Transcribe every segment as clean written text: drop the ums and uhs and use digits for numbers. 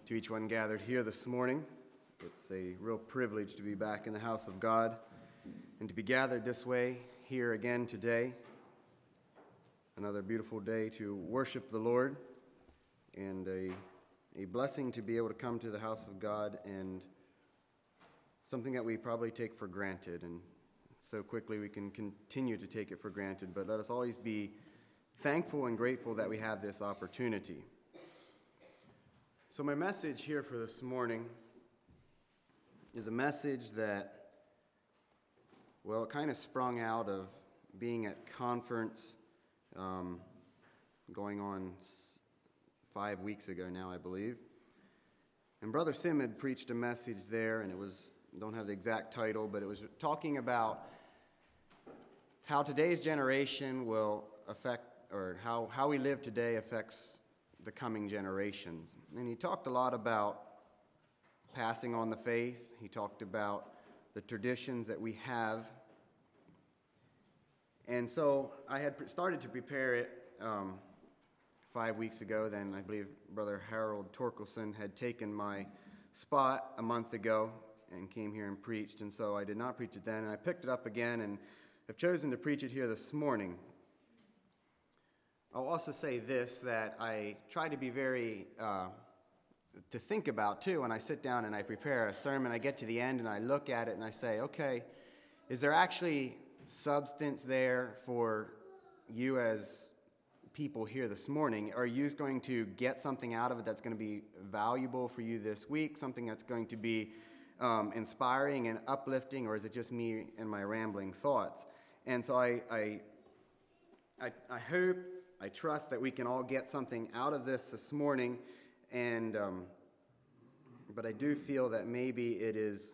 To each one gathered here this morning, it's a real privilege to be back in the house of God and to be gathered this way here again today. Another beautiful day to worship the Lord, and a blessing to be able to come to the house of God, and something that we probably take for granted, and so quickly we can continue to take it for granted. But let us always be thankful and grateful that we have this opportunity. So my message here for this morning is a message that, well, it kind of sprung out of being at conference going on 5 weeks ago now, I believe. And Brother Sim had preached a message there, and it was, don't have the exact title, but it was talking about how today's generation will affect, or how we live today affects the coming generations. And he talked a lot about passing on the faith. He talked about the traditions that we have. And so I had started to prepare it 5 weeks ago. Then I believe Brother Harold Torkelson had taken my spot a month ago and came here and preached. And so I did not preach it then, and I picked it up again and have chosen to preach it here this morning. I'll also say this, that I try to be very, to think about too, when I sit down and I prepare a sermon. I get to the end and I look at it and I say, okay, is there actually substance there for you as people here this morning? Are you going to get something out of it that's going to be valuable for you this week, something that's going to be inspiring and uplifting, or is it just me and my rambling thoughts? And so I hope, I trust that we can all get something out of this morning, and but I do feel that maybe it is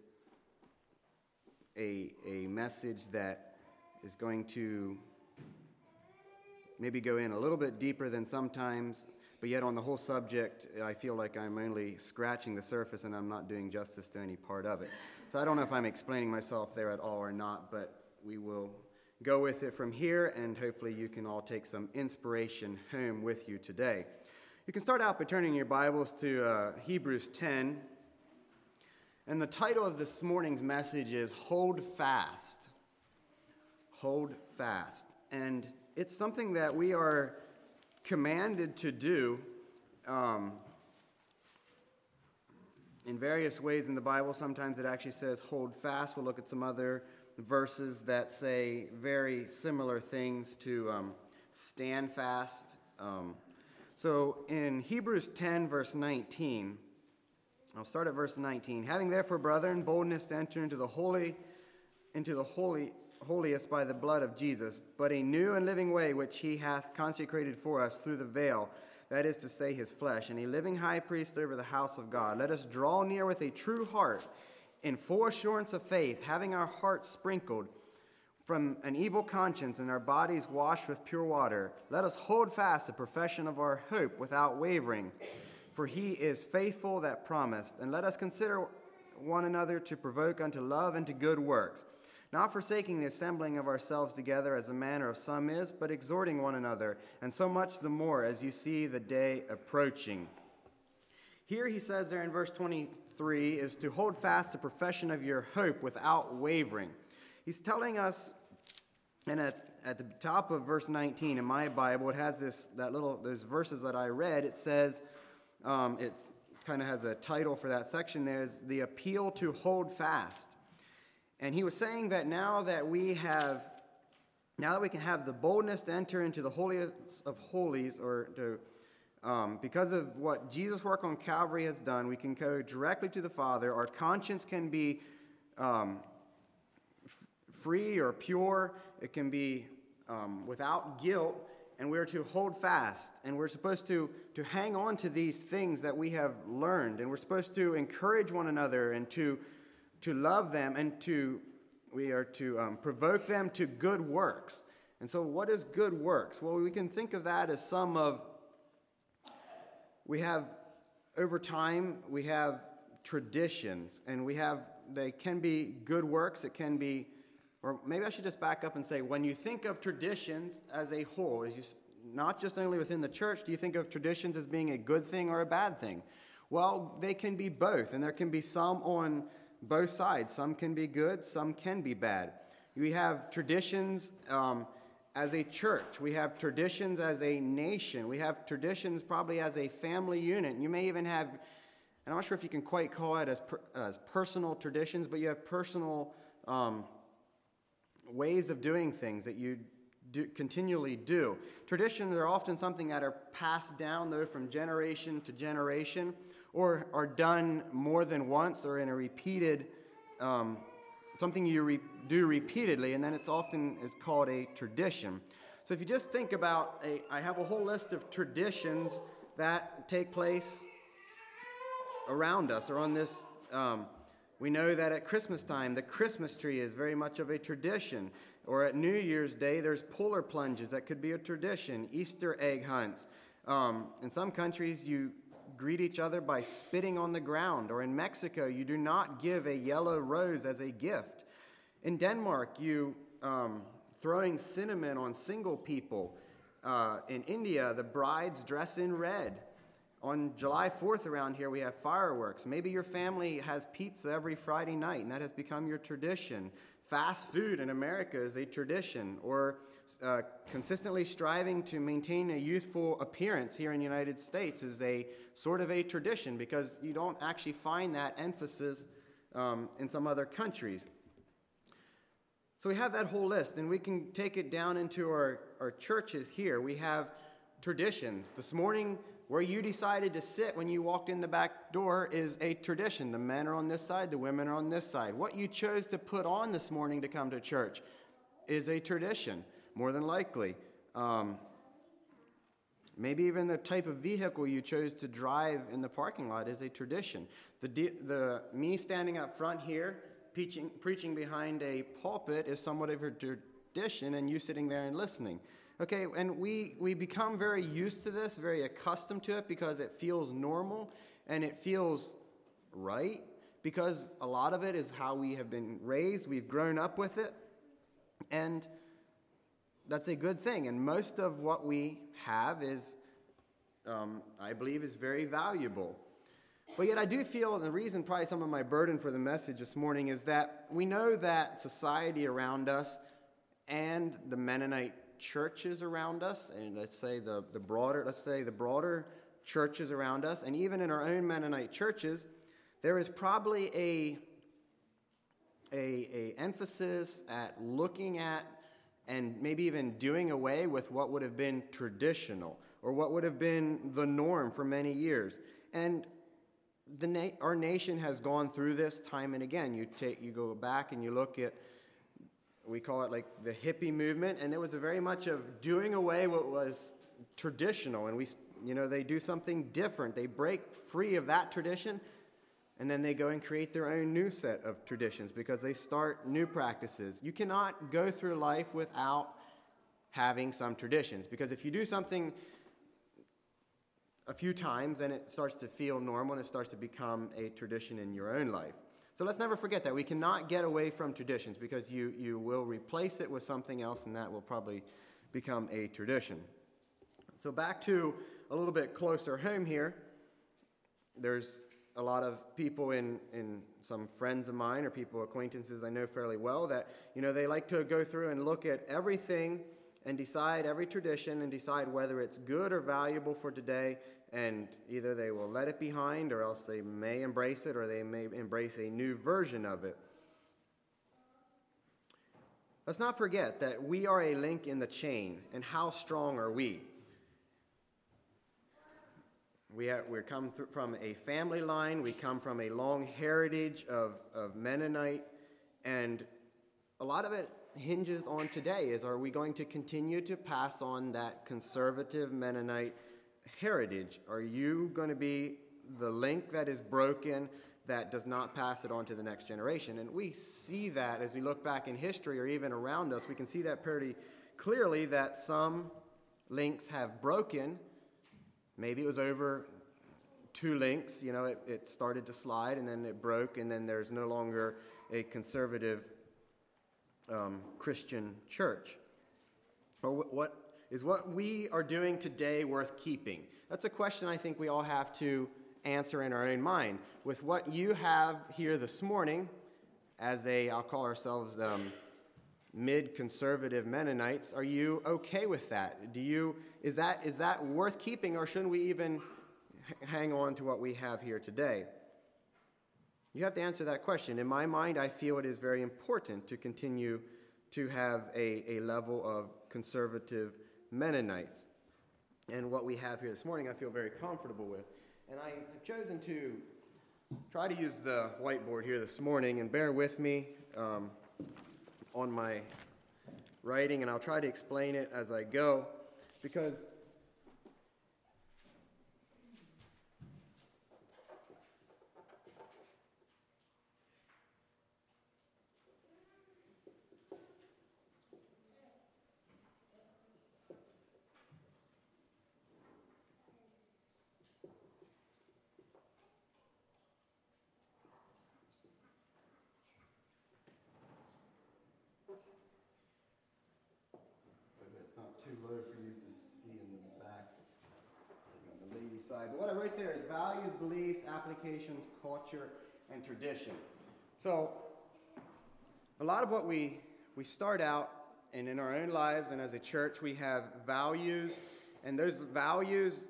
a message that is going to maybe go in a little bit deeper than sometimes, but yet on the whole subject, I feel like I'm only scratching the surface and I'm not doing justice to any part of it. So I don't know if I'm explaining myself there at all or not, but we will go with it from here, and hopefully you can all take some inspiration home with you today. You can start out by turning your Bibles to Hebrews 10, and the title of this morning's message is Hold Fast. Hold fast. And it's something that we are commanded to do in various ways in the Bible. Sometimes it actually says hold fast. We'll look at some other verses that say very similar things to stand fast. So in Hebrews 10, verse 19, I'll start at verse 19. Having therefore, brethren, boldness to enter into the holiest by the blood of Jesus, but a new and living way which he hath consecrated for us through the veil, that is to say, his flesh, and a living high priest over the house of God. Let us draw near with a true heart, in full assurance of faith, having our hearts sprinkled from an evil conscience and our bodies washed with pure water. Let us hold fast the profession of our hope without wavering, for he is faithful that promised. And let us consider one another to provoke unto love and to good works, not forsaking the assembling of ourselves together as the manner of some is, but exhorting one another, and so much the more as you see the day approaching. Here he says there in verse 23 is to hold fast the profession of your hope without wavering. He's telling us, and at the top of verse 19 in my Bible, it has those verses that I read. It says, it's kind of has a title for that section. There's the appeal to hold fast. And he was saying that now that we can have the boldness to enter into the holiest of holies, or to because of what Jesus' work on Calvary has done, we can go directly to the Father. Our conscience can be free or pure. It can be without guilt, and we're to hold fast. And we're supposed to hang on to these things that we have learned. And we're supposed to encourage one another and to love them, and we are to provoke them to good works. And so what is good works? Well, we can think of that as we have, over time, we have traditions, and they can be good works, it can be, or maybe I should just back up and say, when you think of traditions as a whole, not just only within the church, do you think of traditions as being a good thing or a bad thing? Well, they can be both, and there can be some on both sides. Some can be good, some can be bad. We have traditions as a church. We have traditions as a nation. We have traditions probably as a family unit. You may even have, and I'm not sure if you can quite call it as personal traditions, but you have personal ways of doing things that you continually do. Traditions are often something that are passed down, though, from generation to generation, or are done more than once, or in a repeated, something you do repeatedly, and then it's often is called a tradition. So if you just think about, I have a whole list of traditions that take place around us, or on this. We know that at Christmas time, the Christmas tree is very much of a tradition. Or at New Year's Day, there's polar plunges. That could be a tradition. Easter egg hunts. In some countries, you greet each other by spitting on the ground. Or in Mexico, you do not give a yellow rose as a gift. In Denmark, you throwing cinnamon on single people. In India, the brides dress in red. On July 4th around here, we have fireworks. Maybe your family has pizza every Friday night, and that has become your tradition. Fast food in America is a tradition. Or consistently striving to maintain a youthful appearance here in the United States is a sort of a tradition, because you don't actually find that emphasis in some other countries. So we have that whole list, and we can take it down into our churches here. We have traditions. This morning, where you decided to sit when you walked in the back door is a tradition. The men are on this side, the women are on this side. What you chose to put on this morning to come to church is a tradition, more than likely. Maybe even the type of vehicle you chose to drive in the parking lot is a tradition. Me standing up front here, preaching behind a pulpit is somewhat of a tradition, and you sitting there and listening. Okay, and we become very used to this, very accustomed to it, because it feels normal and it feels right, because a lot of it is how we have been raised. We've grown up with it, and that's a good thing. And most of what we have is, I believe, is very valuable. But yet I do feel, and the reason probably some of my burden for the message this morning is that we know that society around us and the Mennonite churches around us, and let's say the broader churches around us, and even in our own Mennonite churches, there is probably a emphasis at looking at and maybe even doing away with what would have been traditional or what would have been the norm for many years. And our nation has gone through this time and again. You go back and you look at, we call it like the hippie movement, and it was a very much of doing away what was traditional, and they do something different. They break free of that tradition, and then they go and create their own new set of traditions because they start new practices. You cannot go through life without having some traditions, because if you do something a few times, then it starts to feel normal and it starts to become a tradition in your own life. So let's never forget that. We cannot get away from traditions, because you will replace it with something else, and that will probably become a tradition. So back to a little bit closer home here. There's a lot of people in some friends of mine or people, acquaintances I know fairly well, that they like to go through and look at everything and decide every tradition and decide whether it's good or valuable for today, and either they will let it behind, or else they may embrace it, or they may embrace a new version of it. Let's not forget that we are a link in the chain, and how strong are we? We're come from a family line. We come from a long heritage of Mennonite, and a lot of it hinges on today is, are we going to continue to pass on that conservative Mennonite heritage? Are you going to be the link that is broken, that does not pass it on to the next generation? And we see that as we look back in history, or even around us, we can see that pretty clearly, that some links have broken. Maybe it was over 2 links, it started to slide and then it broke, and then there's no longer a conservative Christian church. Or what we are doing today worth keeping? That's a question I think we all have to answer in our own mind. With what you have here this morning, as I'll call ourselves mid-conservative Mennonites, are you okay with that? Is that worth keeping, or shouldn't we even hang on to what we have here today? You have to answer that question. In my mind, I feel it is very important to continue to have a level of conservative Mennonites. And what we have here this morning, I feel very comfortable with. And I have chosen to try to use the whiteboard here this morning, and bear with me on my writing, and I'll try to explain it as I go, because it's not too low for you to see in the back, on the ladies' side. But what I wrote there is values, beliefs, applications, culture, and tradition. So a lot of what we start out, and in our own lives and as a church, we have values, and those values,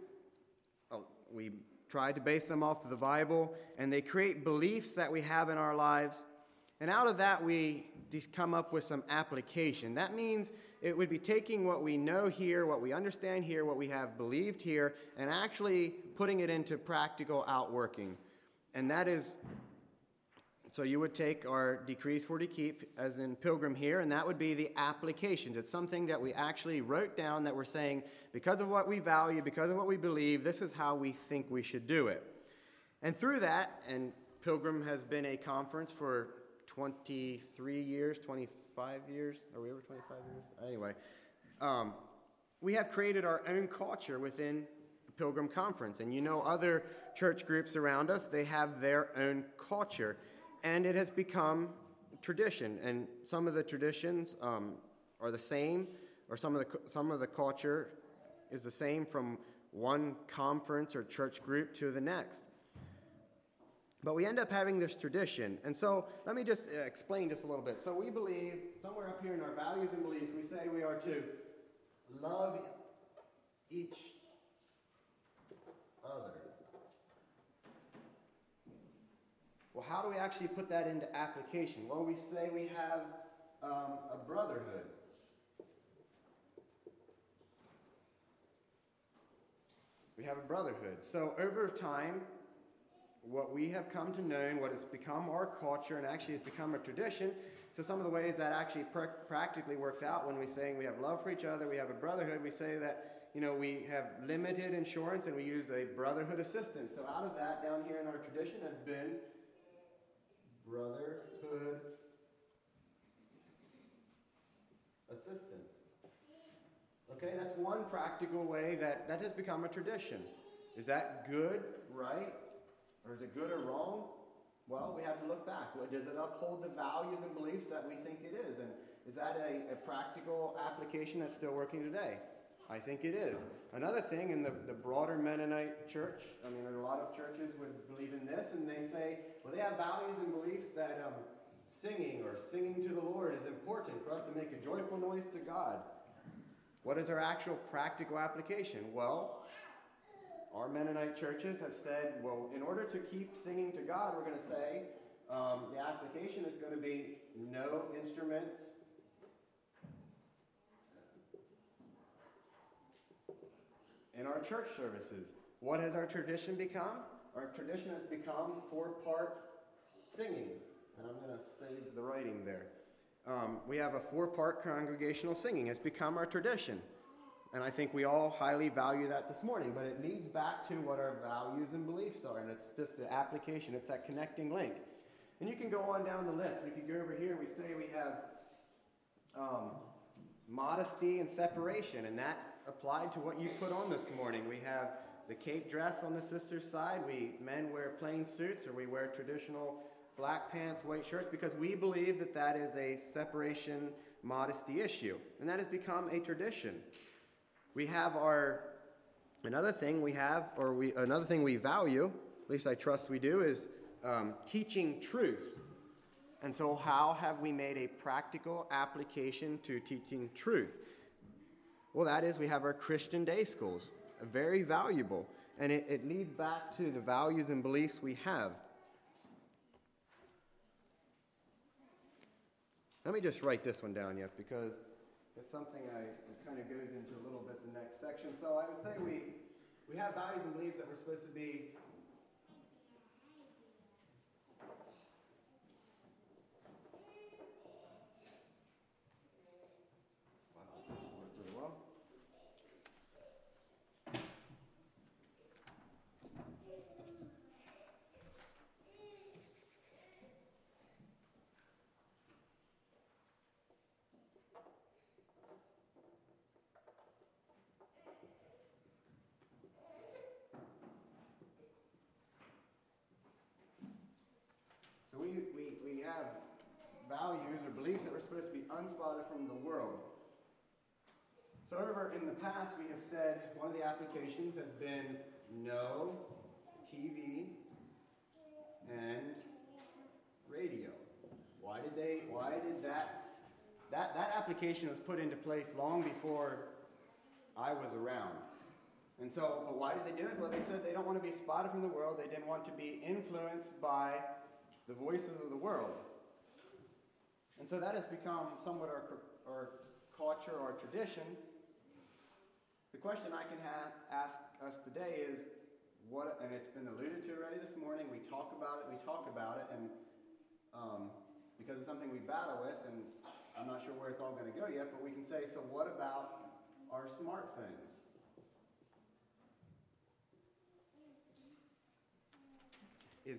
we try to base them off of the Bible, and they create beliefs that we have in our lives, and out of that we just come up with some application. That means it would be taking what we know here, what we understand here, what we have believed here, and actually putting it into practical outworking. And that is, so you would take our decrees for to keep, as in Pilgrim here, and that would be the applications. It's something that we actually wrote down that we're saying, because of what we value, because of what we believe, this is how we think we should do it. And through that, and Pilgrim has been a conference for 23 years, 25 years. Are we over 25 years? Anyway, we have created our own culture within the Pilgrim Conference. And you know, other church groups around us, they have their own culture. And it has become tradition. And some of the traditions are the same, or some of the culture is the same from one conference or church group to the next. But we end up having this tradition. And so let me just explain just a little bit. So we believe, somewhere up here in our values and beliefs, we say we are to love each other. Well, how do we actually put that into application? Well, we say we have a brotherhood. We have a brotherhood. So over time, what we have come to know, what has become our culture, and actually has become a tradition. So some of the ways that actually practically works out when we say we have love for each other, we have a brotherhood, we say that, we have limited insurance and we use a brotherhood assistance. So out of that, down here in our tradition has been brotherhood assistance. Okay, that's one practical way that has become a tradition. Is that good, right? Or is it good or wrong? Well, we have to look back. Does it uphold the values and beliefs that we think it is? And is that a practical application that's still working today? I think it is. Another thing in the broader Mennonite church, there are a lot of churches would believe in this, and they say, well, they have values and beliefs that singing to the Lord is important for us to make a joyful noise to God. What is our actual practical application? Well, our Mennonite churches have said, well, in order to keep singing to God, we're going to say the application is going to be no instruments in our church services. What has our tradition become? Our tradition has become 4-part singing. And I'm going to save the writing there. We have a 4-part congregational singing. It's become our tradition. And I think we all highly value that this morning, but it leads back to what our values and beliefs are, and it's just the application, it's that connecting link. And you can go on down the list. We could go over here, we say we have modesty and separation, and that applied to what you put on this morning. We have the cape dress on the sister's side. Men wear plain suits, or we wear traditional black pants, white shirts, because we believe that is a separation modesty issue, and that has become a tradition. We have another thing we value, at least I trust we do, is teaching truth. And so how have we made a practical application to teaching truth? Well, that is, we have our Christian day schools, very valuable. And it leads back to the values and beliefs we have. Let me just write this one down yet, because it's something it kind of goes into a little bit the next section. So I would say we have values and beliefs that we're supposed to be really well. So we have values or beliefs that we're supposed to be unspotted from the world. So however, in the past we have said one of the applications has been no TV and radio. Why did that application was put into place long before I was around. And so, well, why did they do it? Well, they said they don't want to be spotted from the world. They didn't want to be influenced by the voices of the world. And so that has become somewhat our culture, our tradition. The question I can ask us today is, what, and it's been alluded to already this morning, we talk about it, and because it's something we battle with, and I'm not sure where it's all going to go yet, but we can say, so what about our smartphones? Is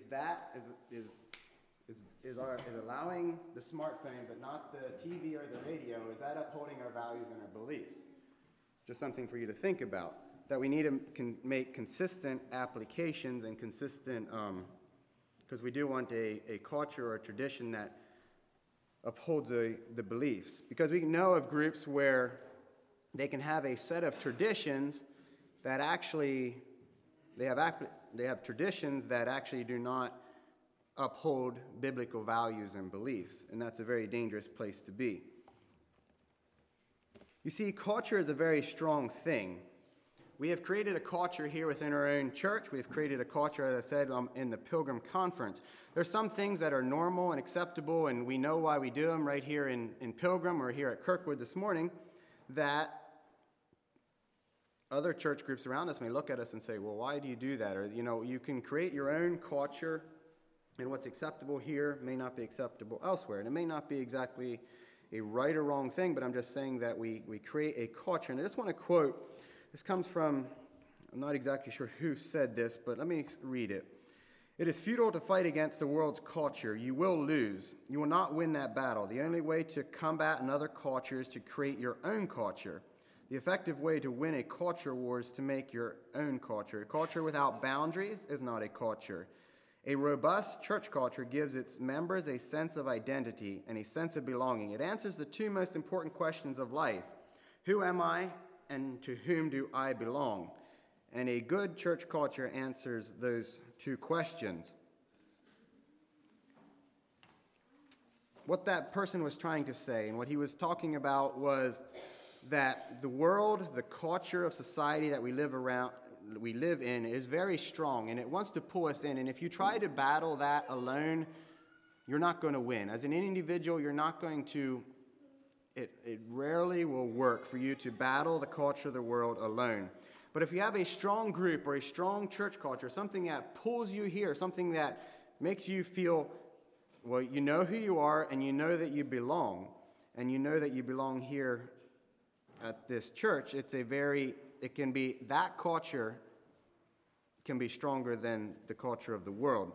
allowing the smartphone but not the TV or the radio, is that upholding our values and our beliefs? Just something for you to think about, that we need to make consistent applications and consistent, because we do want a culture or a tradition that upholds the beliefs. Because we know of groups where they can have a set of traditions that actually, they have traditions that actually do not uphold biblical values and beliefs, and that's a very dangerous place to be. You see, culture is a very strong thing. We have created a culture here within our own church. We have created a culture, as I said, in the Pilgrim Conference. There's some things that are normal and acceptable, and we know why we do them right here in Pilgrim or here at Kirkwood this morning, that other church groups around us may look at us and say, well, why do you do that? Or, you can create your own culture, and what's acceptable here may not be acceptable elsewhere. And it may not be exactly a right or wrong thing, but I'm just saying that we create a culture. And I just want to quote, this comes from, I'm not exactly sure who said this, but let me read it. It is futile to fight against the world's culture. You will lose. You will not win that battle. The only way to combat another culture is to create your own culture. The effective way to win a culture war is to make your own culture. A culture without boundaries is not a culture. A robust church culture gives its members a sense of identity and a sense of belonging. It answers the two most important questions of life. Who am I, and to whom do I belong? And a good church culture answers those two questions. What that person was trying to say, and what he was talking about, was that the world, the culture of society that we live in is very strong, and it wants to pull us in. And if you try to battle that alone, you're not going to win. As an individual, you're not going to, it rarely will work for you to battle the culture of the world alone. But if you have a strong group or a strong church culture, something that pulls you here, something that makes you feel, well, you know who you are, and you know that you belong, and you know that you belong here at this church, that culture can be stronger than the culture of the world.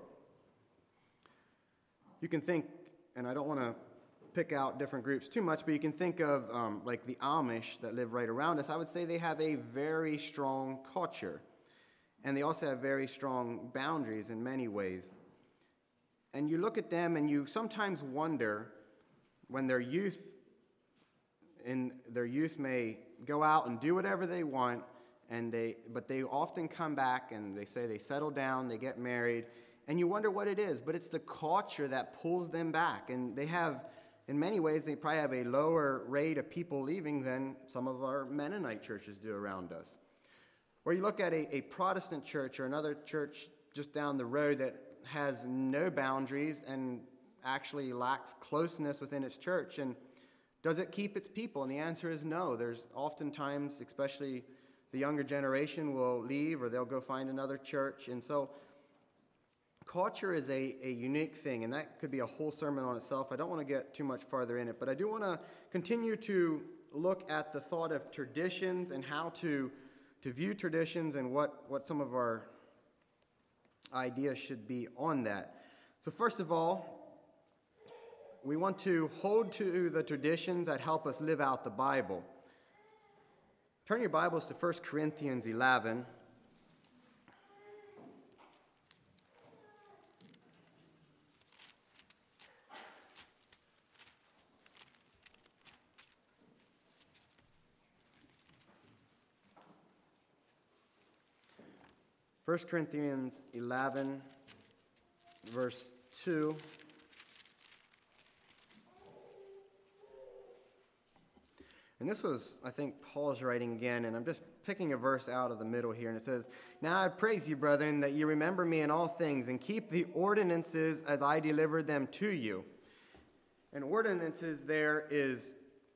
You can think, and I don't want to pick out different groups too much, but you can think of like the Amish that live right around us. I would say they have a very strong culture, and they also have very strong boundaries in many ways. And you look at them and you sometimes wonder when their youth may go out and do whatever they want, but they often come back and they say they settle down, they get married, and you wonder what it is, but it's the culture that pulls them back. And they have, in many ways, they probably have a lower rate of people leaving than some of our Mennonite churches do around us. Or you look at a Protestant church or another church just down the road that has no boundaries and actually lacks closeness within its church, and does it keep its people? And the answer is no. There's oftentimes, especially the younger generation will leave or they'll go find another church. And so culture is a unique thing, and that could be a whole sermon on itself. I don't want to get too much farther in it, but I do want to continue to look at the thought of traditions and how to view traditions and what some of our ideas should be on that. So first of all, we want to hold to the traditions that help us live out the Bible. Turn your Bibles to 1 Corinthians 11. First Corinthians 11, verse 2. And this was, I think, Paul's writing again, and I'm just picking a verse out of the middle here, and it says, "Now I praise you, brethren, that you remember me in all things, and keep the ordinances as I delivered them to you." And ordinances there is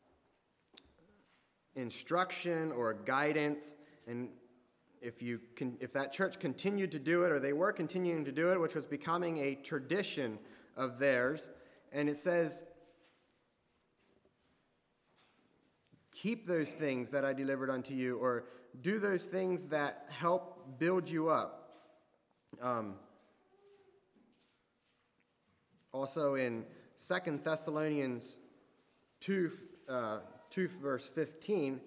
instruction or guidance, and if that church continued to do it, or they were continuing to do it, which was becoming a tradition of theirs, and it says, keep those things that I delivered unto you, or do those things that help build you up. Also in 2 Thessalonians 2, verse 15,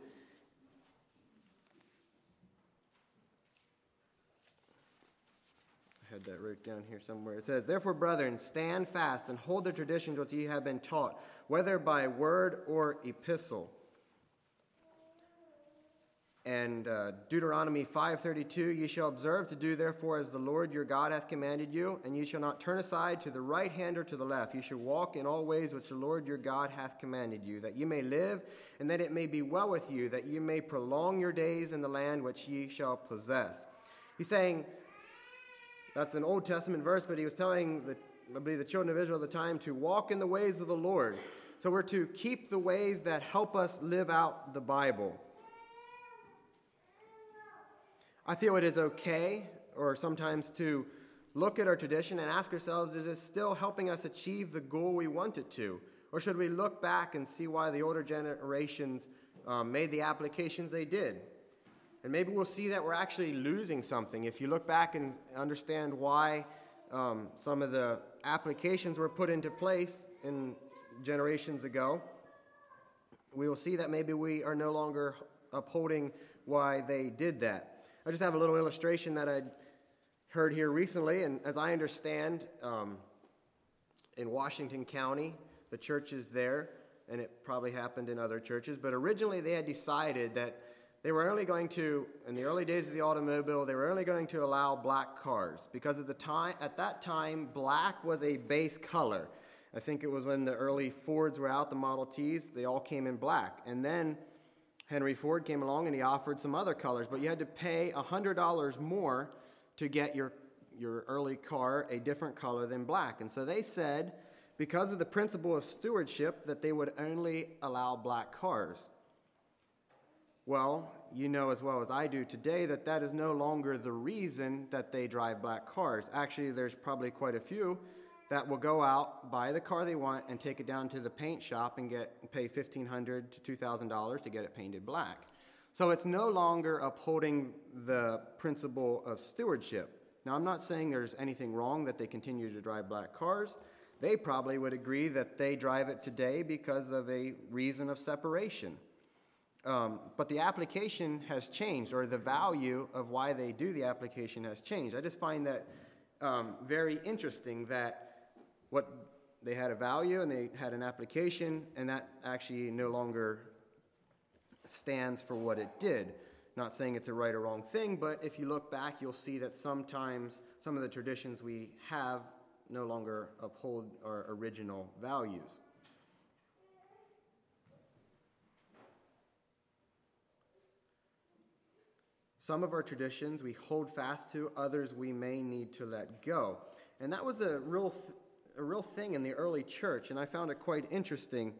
I had that wrote down here somewhere. It says, "Therefore, brethren, stand fast and hold the traditions which ye have been taught, whether by word or epistle." And Deuteronomy 5:32, "Ye shall observe to do therefore as the Lord your God hath commanded you, and ye shall not turn aside to the right hand or to the left. Ye shall walk in all ways which the Lord your God hath commanded you, that ye may live, and that it may be well with you, that ye may prolong your days in the land which ye shall possess." He's saying, that's an Old Testament verse, but he was telling the children of Israel at the time to walk in the ways of the Lord. So we're to keep the ways that help us live out the Bible. I feel it is okay, or sometimes to look at our tradition and ask ourselves, is it still helping us achieve the goal we want it to? Or should we look back and see why the older generations made the applications they did? And maybe we'll see that we're actually losing something. If you look back and understand why some of the applications were put into place in generations ago, we will see that maybe we are no longer upholding why they did that. I just have a little illustration that I heard here recently, and as I understand, in Washington County, the church is there, and it probably happened in other churches, but originally they had decided that they were only going to, in the early days of the automobile, they were only going to allow black cars, because at that time, black was a base color. I think it was when the early Fords were out, the Model Ts, they all came in black, and then Henry Ford came along and he offered some other colors, but you had to pay $100 more to get your early car a different color than black. And so they said, because of the principle of stewardship, that they would only allow black cars. Well, you know as well as I do today that that is no longer the reason that they drive black cars. Actually, there's probably quite a few that will go out, buy the car they want, and take it down to the paint shop and pay $1,500 to $2,000 to get it painted black. So it's no longer upholding the principle of stewardship. Now, I'm not saying there's anything wrong that they continue to drive black cars. They probably would agree that they drive it today because of a reason of separation. But the application has changed, or the value of why they do the application has changed. I just find that very interesting that what they had a value and they had an application, and that actually no longer stands for what it did. Not saying it's a right or wrong thing, but if you look back, you'll see that sometimes some of the traditions we have no longer uphold our original values. Some of our traditions we hold fast to, others we may need to let go. And that was a real thing in the early church, and I found it quite interesting.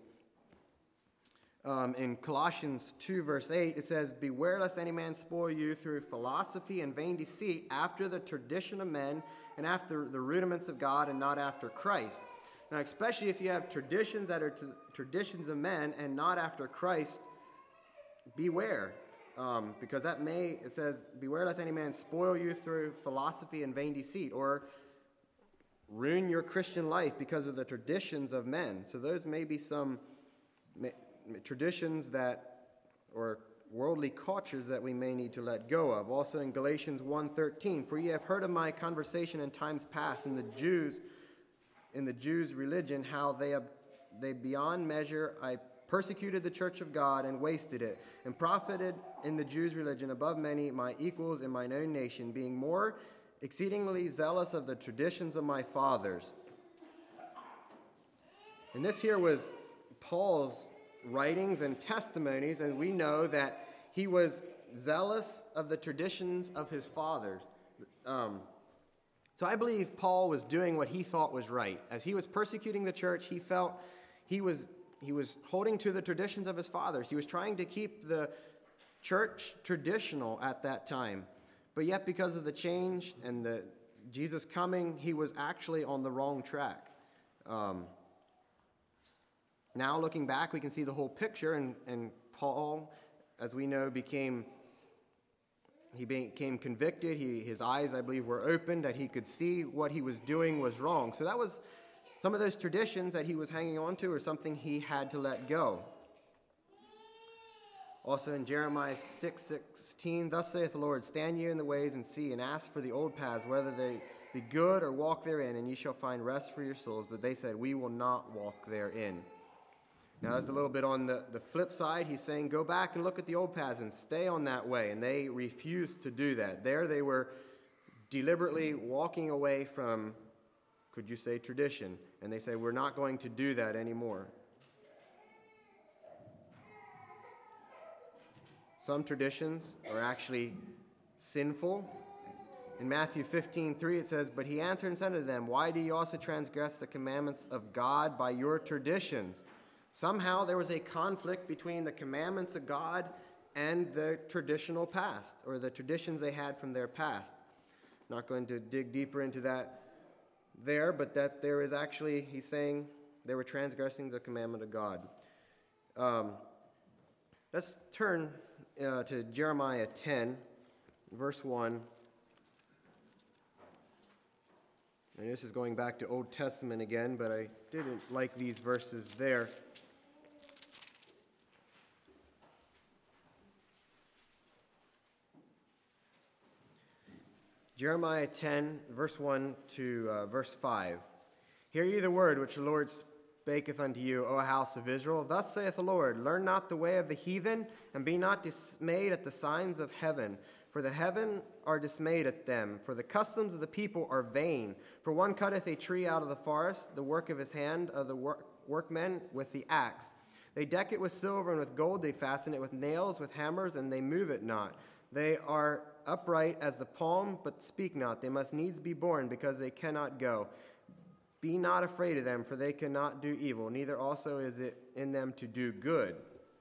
In Colossians 2, verse 8, it says, "Beware lest any man spoil you through philosophy and vain deceit, after the tradition of men, and after the rudiments of God, and not after Christ." Now, especially if you have traditions that are traditions of men and not after Christ, beware. Because it says, "Beware lest any man spoil you through philosophy and vain deceit," or ruin your Christian life because of the traditions of men. So those may be some traditions or worldly cultures that we may need to let go of. Also in Galatians 1:13, "For ye have heard of my conversation in times past in the Jews' religion, how they beyond measure I persecuted the church of God and wasted it, and profited in the Jews' religion above many my equals in mine own nation, being more exceedingly zealous of the traditions of my fathers." And this here was Paul's writings and testimonies, and we know that he was zealous of the traditions of his fathers. So I believe Paul was doing what he thought was right. As he was persecuting the church, he felt he was holding to the traditions of his fathers. He was trying to keep the church traditional at that time. But yet, because of the change and the Jesus coming, he was actually on the wrong track. Now, looking back, we can see the whole picture, and Paul, as we know, became convicted. His eyes, I believe, were opened, that he could see what he was doing was wrong. So that was some of those traditions that he was hanging on to, or something he had to let go. Also in Jeremiah 6:16, "Thus saith the Lord, stand ye in the ways and see, and ask for the old paths, whether they be good, or walk therein, and ye shall find rest for your souls. But they said, we will not walk therein." Now that's a little bit on the flip side. He's saying, go back and look at the old paths and stay on that way. And they refused to do that. There they were deliberately walking away from, could you say, tradition. And they say, we're not going to do that anymore. Some traditions are actually sinful. In Matthew 15:3 it says, "But he answered and said to them, why do you also transgress the commandments of God by your traditions?" Somehow there was a conflict between the commandments of God and the traditional past, or the traditions they had from their past. Not going to dig deeper into that there, but that there is actually, he's saying, they were transgressing the commandment of God. Let's turn to Jeremiah 10, verse 1. And this is going back to Old Testament again, but I didn't like these verses there. Jeremiah 10, verse 1 to verse 5. "Hear ye the word which the Lord spaketh unto you, O house of Israel. Thus saith the Lord, learn not the way of the heathen, and be not dismayed at the signs of heaven. For the heaven are dismayed at them, for the customs of the people are vain. For one cutteth a tree out of the forest, the work of his hand of the workmen with the axe. They deck it with silver and with gold, they fasten it with nails, with hammers, and they move it not. They are upright as the palm, but speak not. They must needs be born, because they cannot go. Be not afraid of them, for they cannot do evil, neither also is it in them to do good."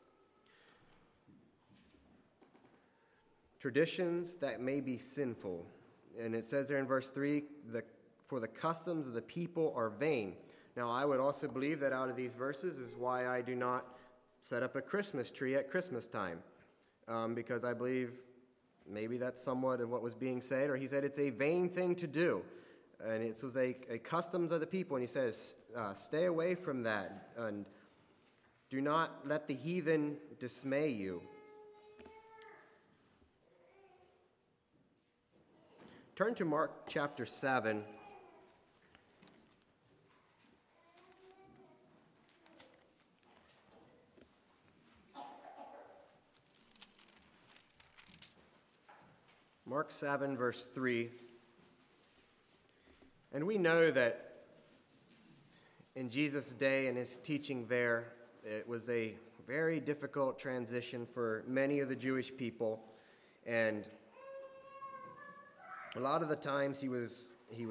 Traditions that may be sinful. And it says there in verse 3, "For the customs of the people are vain." Now, I would also believe that out of these verses is why I do not set up a Christmas tree at Christmas time. Because I believe maybe that's somewhat of what was being said, or he said it's a vain thing to do. And it was a customs of the people, and he says, stay away from that, and do not let the heathen dismay you. Turn to Mark chapter 7. Mark 7, verse 3. And we know that in Jesus' day and his teaching there, it was a very difficult transition for many of the Jewish people. And a lot of the times he was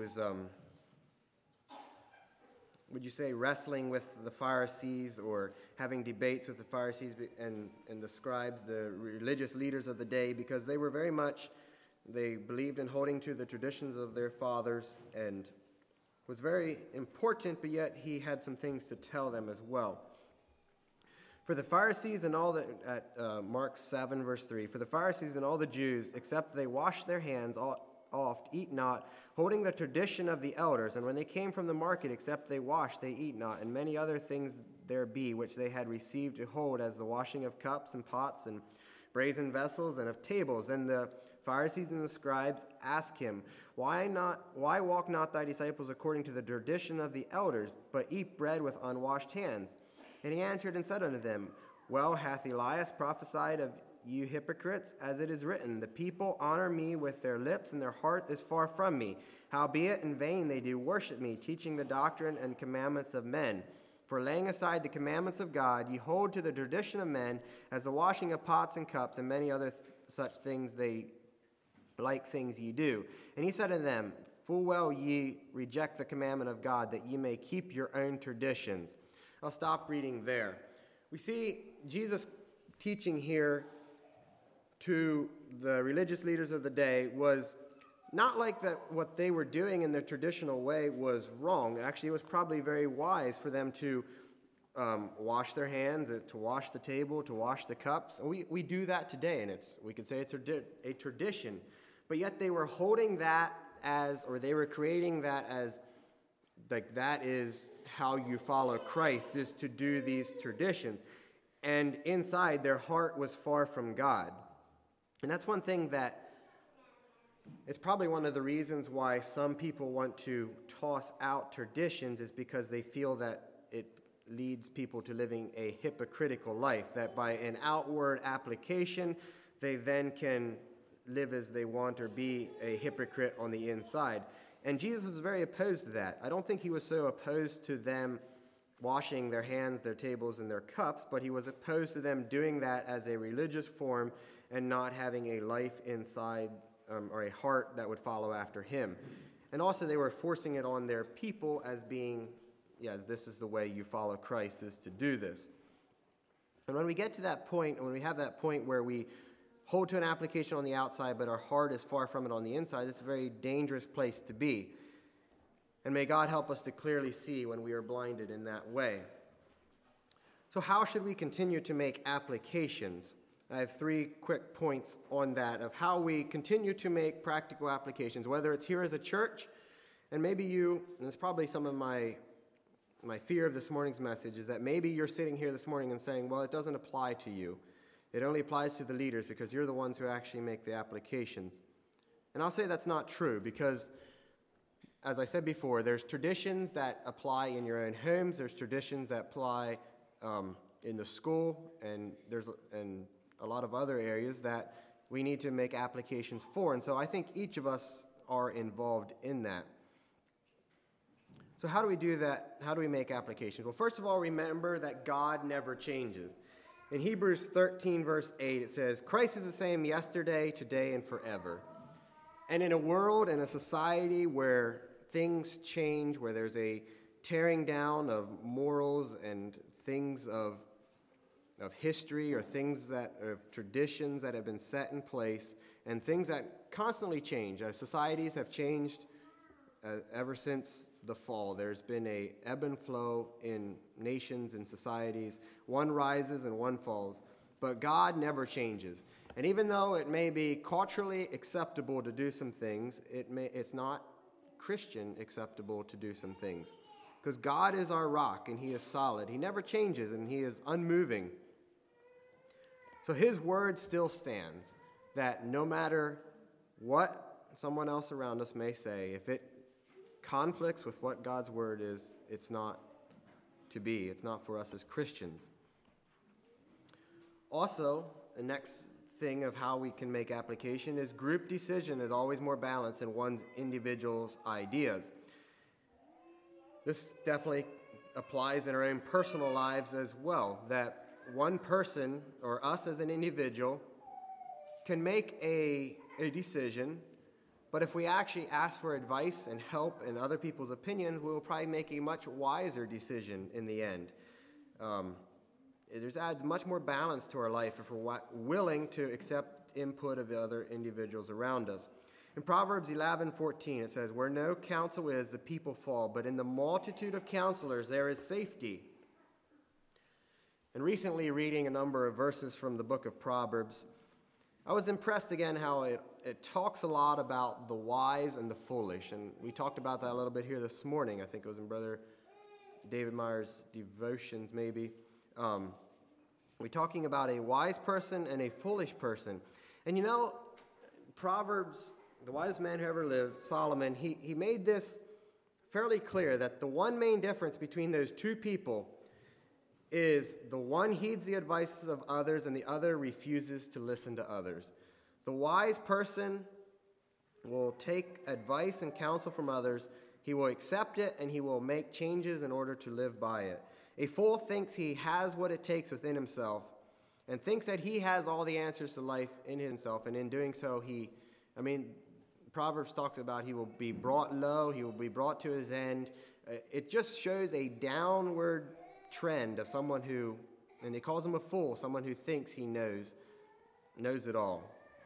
would you say, wrestling with the Pharisees or having debates with the Pharisees and the scribes, the religious leaders of the day, because they were very much, they believed in holding to the traditions of their fathers and was very important, but yet he had some things to tell them as well. For the Pharisees and all the, at Mark 7, verse 3, for the Pharisees and all the Jews, except they wash their hands oft, eat not, holding the tradition of the elders. And when they came from the market, except they wash, they eat not. And many other things there be, which they had received to hold, as the washing of cups and pots and brazen vessels and of tables. And the Pharisees and the scribes asked him, Why walk not thy disciples according to the tradition of the elders, but eat bread with unwashed hands? And he answered and said unto them, Well hath Elias prophesied of you hypocrites, as it is written, The people honor me with their lips, and their heart is far from me. Howbeit in vain they do worship me, teaching the doctrine and commandments of men. For laying aside the commandments of God, ye hold to the tradition of men, as the washing of pots and cups, and many other such things things ye do. And he said unto them, Full well ye reject the commandment of God, that ye may keep your own traditions. I'll stop reading there. We see Jesus teaching here to the religious leaders of the day was not like that what they were doing in their traditional way was wrong. Actually, it was probably very wise for them to wash their hands, to wash the table, to wash the cups. We do that today, and we could say it's a tradition. But yet they were holding that they were creating that as, like, that is how you follow Christ, is to do these traditions. And inside, their heart was far from God. And that's one thing that is probably one of the reasons why some people want to toss out traditions, is because they feel that it leads people to living a hypocritical life, that by an outward application, they then can live as they want or be a hypocrite on the inside. And Jesus was very opposed to that. I don't think he was so opposed to them washing their hands, their tables, and their cups, but he was opposed to them doing that as a religious form and not having a life inside or a heart that would follow after him. And also they were forcing it on their people as being, yes, this is the way you follow Christ, is to do this. And when we get to that point, when we have that point where we hold to an application on the outside, but our heart is far from it on the inside, it's a very dangerous place to be. And may God help us to clearly see when we are blinded in that way. So how should we continue to make applications? I have 3 quick points on that of how we continue to make practical applications, whether it's here as a church, and maybe you, and it's probably some of my fear of this morning's message, is that maybe you're sitting here this morning and saying, well, it doesn't apply to you. It only applies to the leaders because you're the ones who actually make the applications. And I'll say that's not true because, as I said before, there's traditions that apply in your own homes, there's traditions that apply in the school, and there's a lot of other areas that we need to make applications for. And so I think each of us are involved in that. So how do we do that? How do we make applications? Well, first of all, remember that God never changes. In Hebrews 13, verse 8, it says, Christ is the same yesterday, today, and forever. And in a world and a society where things change, where there's a tearing down of morals and things of history, or things of traditions that have been set in place, and things that constantly change. Societies have changed ever since the fall. There's been a ebb and flow in nations and societies. One rises and one falls. But God never changes. And even though it may be culturally acceptable to do some things, it's not Christian acceptable to do some things. Because God is our rock, and he is solid. He never changes, and he is unmoving. So his word still stands, that no matter what someone else around us may say, if it conflicts with what God's word is, it's not to be. It's not for us as Christians. Also, the next thing of how we can make application is group decision is always more balanced than one's individual's ideas. This definitely applies in our own personal lives as well, that one person or us as an individual can make a decision, but if we actually ask for advice and help and other people's opinions, we will probably make a much wiser decision in the end. It adds much more balance to our life if we're willing to accept input of the other individuals around us. In Proverbs 11:14, it says, "Where no counsel is, the people fall, but in the multitude of counselors there is safety." And recently, reading a number of verses from the book of Proverbs, I was impressed again how it talks a lot about the wise and the foolish. And we talked about that a little bit here this morning. I think it was in Brother David Meyer's devotions, maybe. We're talking about a wise person and a foolish person. And you know, Proverbs, the wisest man who ever lived, Solomon, he made this fairly clear that the one main difference between those two people is the one heeds the advices of others and the other refuses to listen to others. The wise person will take advice and counsel from others. He will accept it and he will make changes in order to live by it. A fool thinks he has what it takes within himself and thinks that he has all the answers to life in himself. And in doing so, Proverbs talks about he will be brought low, he will be brought to his end. It just shows a downward trend of someone who, and he calls him a fool, someone who thinks he knows it all.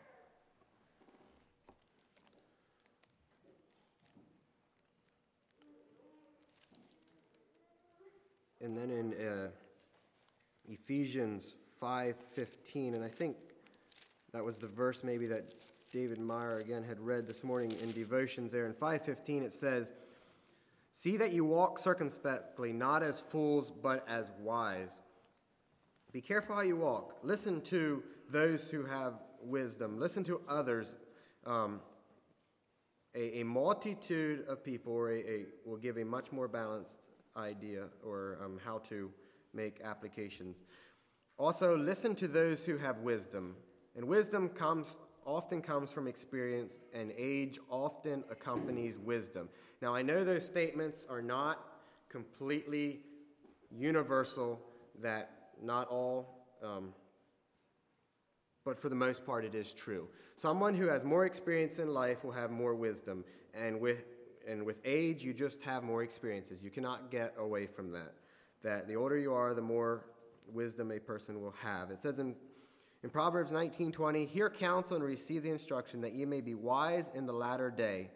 And then in Ephesians 5:15, and I think that was the verse maybe that David Meyer again had read this morning in devotions there. In 5:15 it says, "See that you walk circumspectly, not as fools, but as wise." Be careful how you walk. Listen to those who have wisdom. Listen to others. A multitude of people will give a much more balanced idea or how to make applications. Also, listen to those who have wisdom. And wisdom often comes from experience, and age often accompanies wisdom. Now, I know those statements are not completely universal, that not all, but for the most part it is true. Someone who has more experience in life will have more wisdom, and with age you just have more experiences. You cannot get away from that. That the older you are, the more wisdom a person will have. It says in Proverbs 19:20, "Hear counsel and receive the instruction, that ye may be wise in the latter day."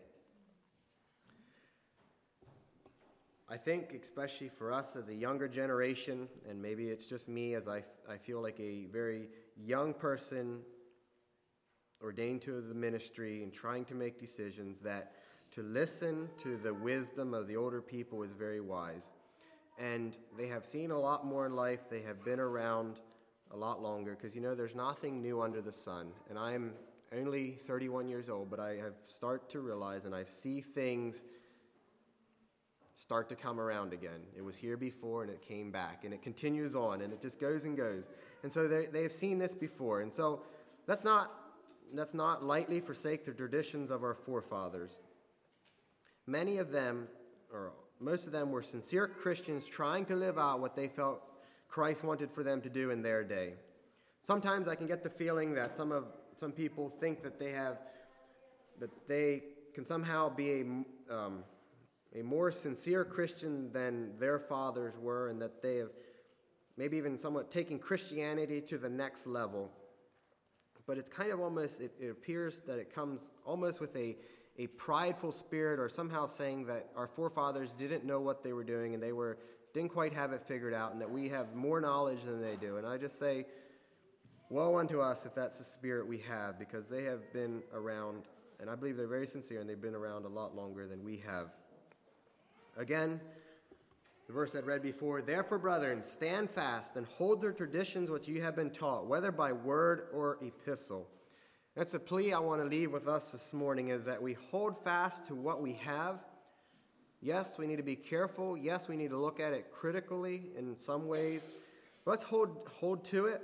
I think especially for us as a younger generation, and maybe it's just me as I feel like a very young person ordained to the ministry and trying to make decisions, that to listen to the wisdom of the older people is very wise. And they have seen a lot more in life. They have been around a lot longer, because there's nothing new under the sun. And I'm only 31 years old, but I have started to realize, and I see things start to come around again. It was here before and it came back, and it continues on, and it just goes and goes. And so they have seen this before. And so let's not lightly forsake the traditions of our forefathers. Many of them, or most of them, were sincere Christians trying to live out what they felt Christ wanted for them to do in their day. Sometimes I can get the feeling that some people think that they can somehow be a more sincere Christian than their fathers were, and that they have maybe even somewhat taken Christianity to the next level. But it's kind of almost, it appears that it comes almost with a prideful spirit, or somehow saying that our forefathers didn't know what they were doing and they didn't quite have it figured out, and that we have more knowledge than they do. And I just say, woe unto us if that's the spirit we have, because they have been around, and I believe they're very sincere, and they've been around a lot longer than we have. Again, the verse I read before, "Therefore, brethren, stand fast and hold the traditions which you have been taught, whether by word or epistle." That's a plea I want to leave with us this morning, is that we hold fast to what we have. Yes, we need to be careful. Yes, we need to look at it critically in some ways. But let's hold to it,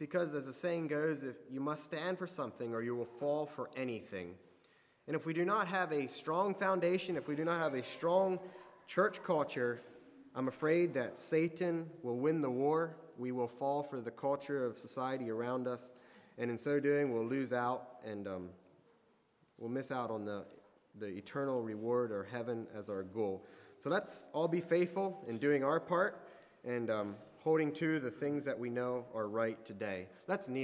because, as the saying goes, if you must stand for something or you will fall for anything. And if we do not have a strong foundation, if we do not have a strong church culture, I'm afraid that Satan will win the war. We will fall for the culture of society around us, and in so doing, we'll lose out and we'll miss out on the eternal reward or heaven as our goal. So let's all be faithful in doing our part and holding to the things that we know are right today. Let's kneel.